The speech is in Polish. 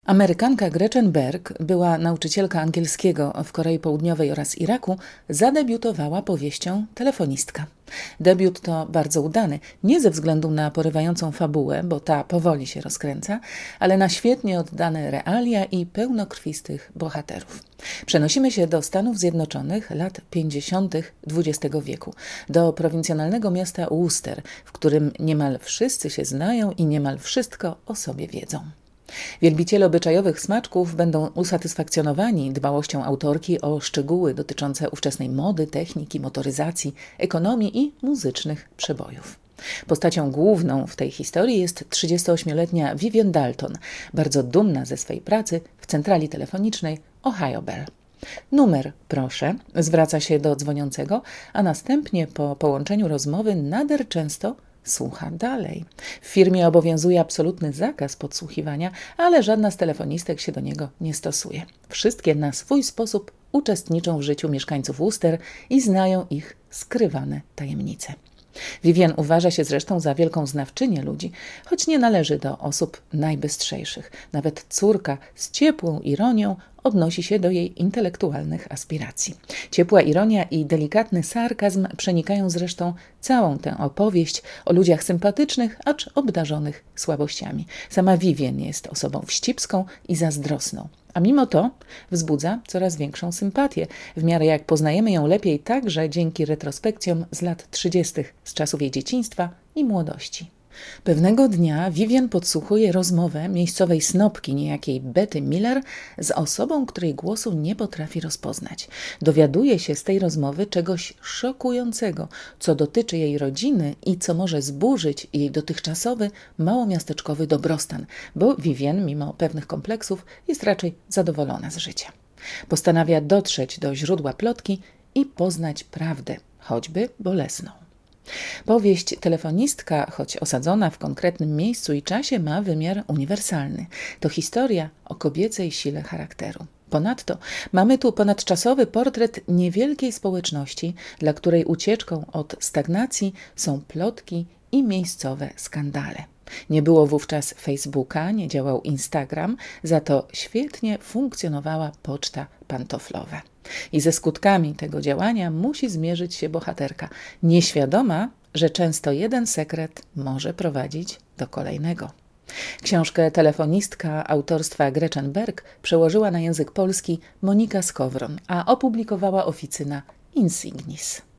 Amerykanka Gretchen Berg, była nauczycielka angielskiego w Korei Południowej oraz Iraku, zadebiutowała powieścią Telefonistka. Debiut to bardzo udany, nie ze względu na porywającą fabułę, bo ta powoli się rozkręca, ale na świetnie oddane realia i pełnokrwistych bohaterów. Przenosimy się do Stanów Zjednoczonych lat 50. XX wieku, do prowincjonalnego miasta Wooster, w którym niemal wszyscy się znają i niemal wszystko o sobie wiedzą. Wielbiciele obyczajowych smaczków będą usatysfakcjonowani dbałością autorki o szczegóły dotyczące ówczesnej mody, techniki, motoryzacji, ekonomii i muzycznych przebojów. Postacią główną w tej historii jest 38-letnia Vivian Dalton, bardzo dumna ze swej pracy w centrali telefonicznej Ohio Bell. Numer, proszę, zwraca się do dzwoniącego, a następnie po połączeniu rozmowy nader często słucha dalej. W firmie obowiązuje absolutny zakaz podsłuchiwania, ale żadna z telefonistek się do niego nie stosuje. Wszystkie na swój sposób uczestniczą w życiu mieszkańców Wooster i znają ich skrywane tajemnice. Vivian uważa się zresztą za wielką znawczynię ludzi, choć nie należy do osób najbystrzejszych. Nawet córka z ciepłą ironią odnosi się do jej intelektualnych aspiracji. Ciepła ironia i delikatny sarkazm przenikają zresztą całą tę opowieść o ludziach sympatycznych, acz obdarzonych słabościami. Sama Vivian jest osobą wścibską i zazdrosną, a mimo to wzbudza coraz większą sympatię, w miarę jak poznajemy ją lepiej także dzięki retrospekcjom z lat 30. z czasów jej dzieciństwa i młodości. Pewnego dnia Vivian podsłuchuje rozmowę miejscowej snopki, niejakiej Betty Miller, z osobą, której głosu nie potrafi rozpoznać. Dowiaduje się z tej rozmowy czegoś szokującego, co dotyczy jej rodziny i co może zburzyć jej dotychczasowy, małomiasteczkowy dobrostan, bo Vivian, mimo pewnych kompleksów, jest raczej zadowolona z życia. Postanawia dotrzeć do źródła plotki i poznać prawdę, choćby bolesną. Powieść Telefonistka, choć osadzona w konkretnym miejscu i czasie, ma wymiar uniwersalny. To historia o kobiecej sile charakteru. Ponadto mamy tu ponadczasowy portret niewielkiej społeczności, dla której ucieczką od stagnacji są plotki i miejscowe skandale. Nie było wówczas Facebooka, nie działał Instagram, za to świetnie funkcjonowała poczta pantoflowa. I ze skutkami tego działania musi zmierzyć się bohaterka, nieświadoma, że często jeden sekret może prowadzić do kolejnego. Książkę Telefonistka autorstwa Gretchen Berg przełożyła na język polski Monika Skowron, a opublikowała oficyna Insignis.